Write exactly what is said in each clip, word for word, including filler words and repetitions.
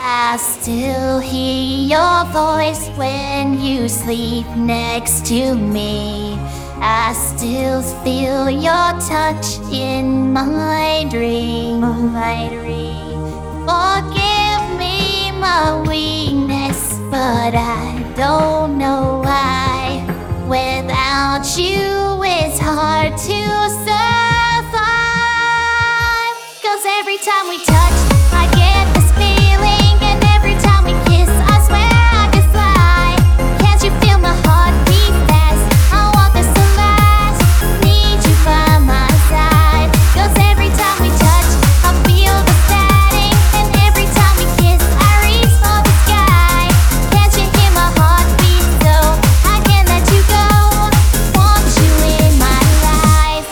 I still hear your voice when you sleep next to me. I still feel your touch in my dream. My dream. Forgive me my weakness, but I don't know why. Without you, it's hard to survive. 'Cause every time we touch, I get this feeling, and every time we kiss, I swear I could fly. Can't you feel my heart beat fast? I want this to last. Need you by my side. 'Cause every time we touch, I feel the static, and every time we kiss, I reach for the sky. Can't you hear my heart beat? So I can't let you go. Want you in my life.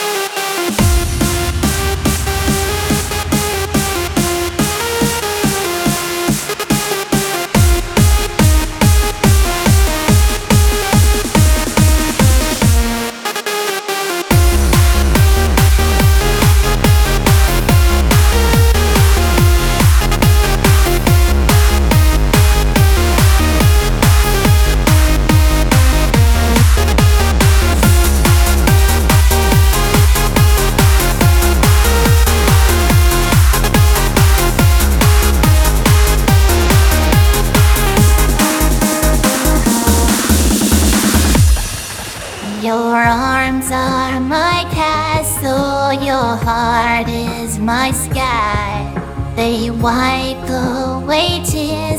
Your arms are my castle, your heart is my sky. They wipe away tears